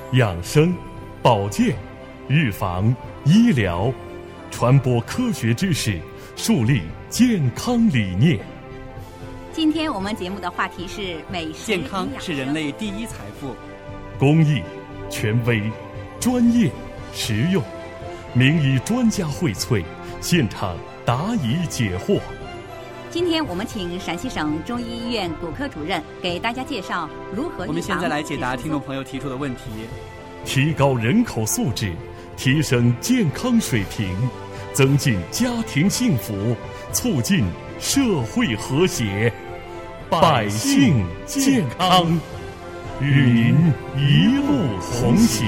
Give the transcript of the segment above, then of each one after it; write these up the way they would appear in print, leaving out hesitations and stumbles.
养生、保健、预防、医疗，传播科学知识，树立健康理念。 今天我们节目的话题是美食健康是人类第一财富。 公益、权威、专业、实用，名医专家荟萃，现场答疑解惑。 今天我们请陕西省中医医院骨科主任给大家介绍如何预防。 我们现在来解答听众朋友提出的问题。 提高人口素质，提升健康水平，增进家庭幸福，促进社会和谐，百姓健康，与您一路同行。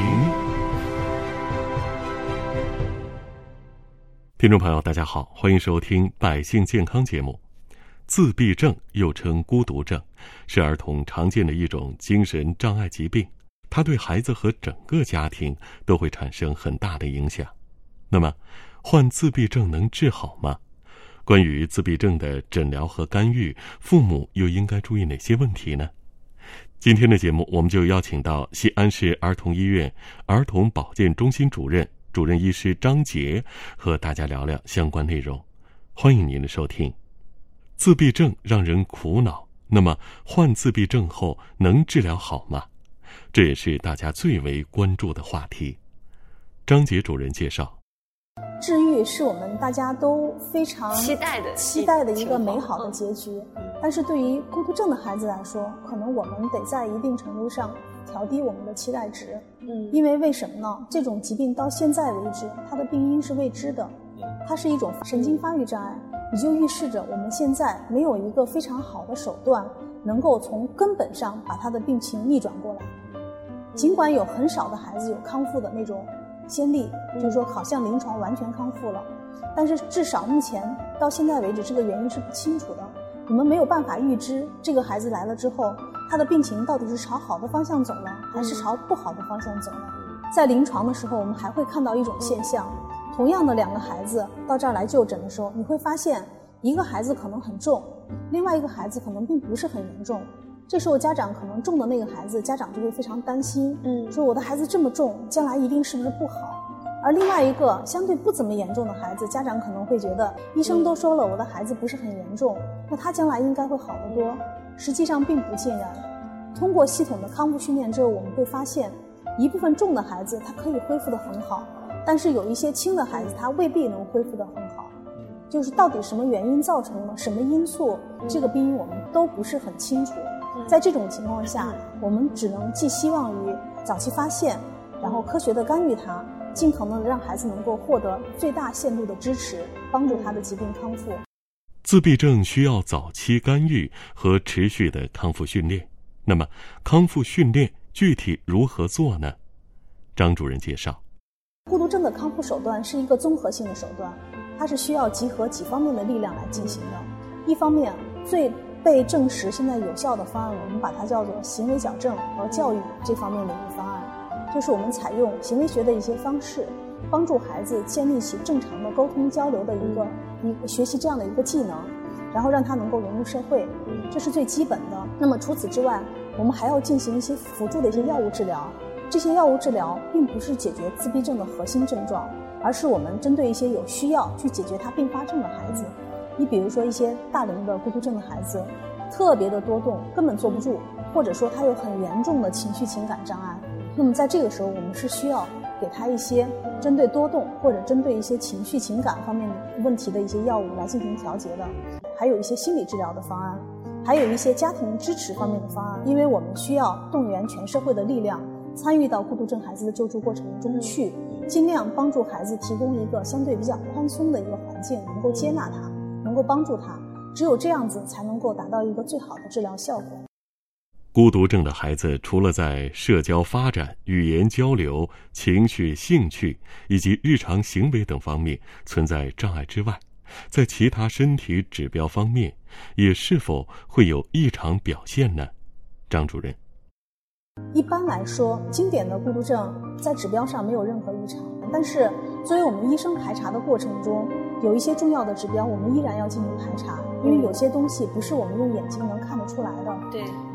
听众朋友大家好，欢迎收听百姓健康节目。自闭症又称孤独症，是儿童常见的一种精神障碍疾病，它对孩子和整个家庭都会产生很大的影响。那么患自闭症能治好吗？关于自闭症的诊疗和干预，父母又应该注意哪些问题呢？今天的节目我们就邀请到西安市儿童医院儿童保健中心主任医师张杰，和大家聊聊相关内容。欢迎您的收听。自闭症让人苦恼，那么患自闭症后能治疗好吗？这也是大家最为关注的话题。张杰主任介绍， 治愈是我们大家都非常期待的一个美好的结局，但是对于孤独症的孩子来说，可能我们得在一定程度上调低我们的期待值。因为为什么呢？这种疾病到现在为止，它的病因是未知的，它是一种神经发育障碍，也就预示着我们现在没有一个非常好的手段能够从根本上把他的病情逆转过来。尽管有很少的孩子有康复的那种先例，就是说好像临床完全康复了，但是至少目前到现在为止，这个原因是不清楚的。我们没有办法预知这个孩子来了之后，他的病情到底是朝好的方向走了，还是朝不好的方向走了。在临床的时候，我们还会看到一种现象，同样的两个孩子到这儿来就诊的时候，你会发现一个孩子可能很重，另外一个孩子可能并不是很严重。这时候家长可能重的那个孩子，家长就会非常担心，说我的孩子这么重，将来一定是不是不好。而另外一个相对不怎么严重的孩子，家长可能会觉得医生都说了我的孩子不是很严重，那他将来应该会好得多。实际上并不尽然。通过系统的康复训练之后，我们会发现一部分重的孩子他可以恢复得很好，但是有一些轻的孩子他未必能恢复得很好。就是到底什么原因造成了，什么因素，这个病因我们都不是很清楚。在这种情况下，我们只能寄希望于早期发现，然后科学的干预它，尽可能的让孩子能够获得最大限度的支持，帮助他的疾病康复。 自闭症需要早期干预和持续的康复训练，那么康复训练具体如何做呢？张主任介绍， 孤独症的康复手段是一个综合性的手段，它是需要集合几方面的力量来进行的。一方面，最被证实现在有效的方案，我们把它叫做行为矫正和教育这方面的一个方案，就是我们采用行为学的一些方式，帮助孩子建立起正常的沟通交流的一个学习这样的一个技能，然后让他能够融入社会，这是最基本的。那么除此之外，我们还要进行一些辅助的一些药物治疗。这些药物治疗并不是解决自闭症的核心症状，而是我们针对一些有需要去解决他并发症的孩子。你比如说一些大龄的孤独症的孩子，特别的多动，根本坐不住，或者说他有很严重的情绪情感障碍，那么在这个时候我们是需要给他一些针对多动或者针对一些情绪情感方面问题的一些药物来进行调节的，还有一些心理治疗的方案，还有一些家庭支持方面的方案。因为我们需要动员全社会的力量，参与到孤独症孩子的救助过程中去，尽量帮助孩子提供一个相对比较宽松的一个环境，能够接纳他，能够帮助他，只有这样子才能够达到一个最好的治疗效果。 孤独症的孩子除了在社交发展、语言交流、情绪、兴趣以及日常行为等方面存在障碍之外，在其他身体指标方面也是否会有异常表现呢？张主任， 一般来说，经典的孤独症在指标上没有任何异常，但是作为我们医生排查的过程中，有一些重要的指标我们依然要进行排查，因为有些东西不是我们用眼睛能看得出来的。 对，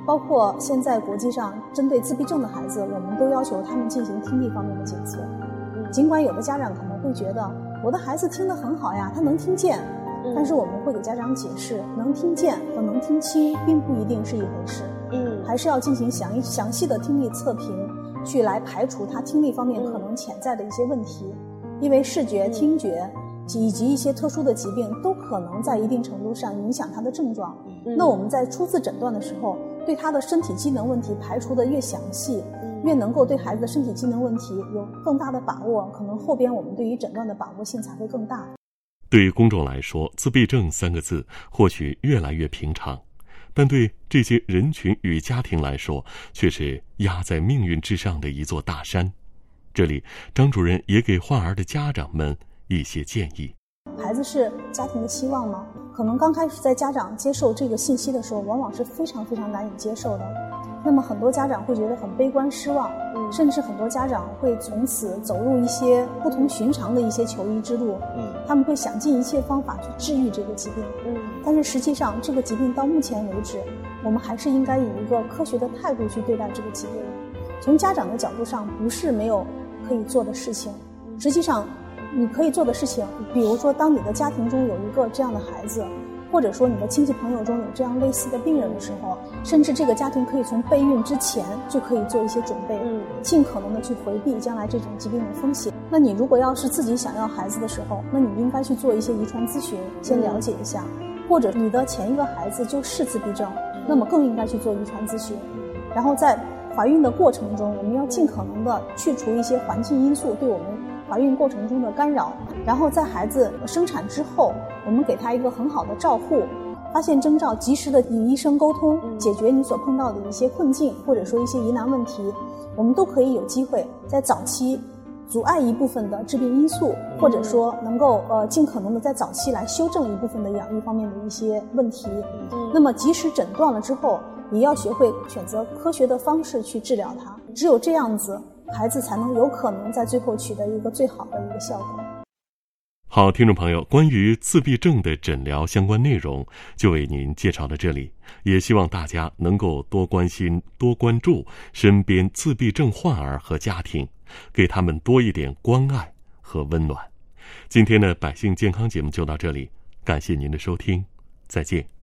包括现在国际上针对自闭症的孩子，我们都要求他们进行听力方面的检测。尽管有的家长可能会觉得我的孩子听得很好呀，他能听见，但是我们会给家长解释，能听见和能听清并不一定是一回事。还是要进行详细的听力测评，去来排除他听力方面可能潜在的一些问题。因为视觉、听觉以及一些特殊的疾病都可能在一定程度上影响他的症状。那我们在初次诊断的时候，对他的身体机能问题排除的越详细，越能够对孩子的身体机能问题有更大的把握，可能后边我们对于诊断的把握性才会更大。 对于公众来说，自闭症3个字或许越来越平常，但对这些人群与家庭来说，却是压在命运之上的一座大山。这里，张主任也给患儿的家长们一些建议。 孩子是家庭的希望吗？可能刚开始在家长接受这个信息的时候，往往是非常非常难以接受的。那么很多家长会觉得很悲观失望，甚至很多家长会从此走入一些不同寻常的一些求医之路。他们会想尽一切方法去治愈这个疾病。但是实际上这个疾病到目前为止，我们还是应该以一个科学的态度去对待这个疾病。从家长的角度上，不是没有可以做的事情，实际上你可以做的事情，比如说当你的家庭中有一个这样的孩子，或者说你的亲戚朋友中有这样类似的病人的时候，甚至这个家庭可以从备孕之前就可以做一些准备，尽可能的去回避将来这种疾病的风险。那你如果要是自己想要孩子的时候，那你应该去做一些遗传咨询，先了解一下，或者你的前一个孩子就是自闭症，那么更应该去做遗传咨询。然后在怀孕的过程中，我们要尽可能的去除一些环境因素对我们怀孕过程中的干扰，然后在孩子生产之后，我们给他一个很好的照护，发现征兆及时的与医生沟通，解决你所碰到的一些困境或者说一些疑难问题，我们都可以有机会在早期阻碍一部分的致病因素，或者说能够尽可能的在早期来修正一部分的养育方面的一些问题。那么即使诊断了之后，也要学会选择科学的方式去治疗它，只有这样子，孩子才能有可能在最后取得一个最好的一个效果。 好，听众朋友，关于自闭症的诊疗相关内容就为您介绍到这里，也希望大家能够多关心、多关注身边自闭症患儿和家庭，给他们多一点关爱和温暖。今天的百姓健康节目就到这里，感谢您的收听，再见。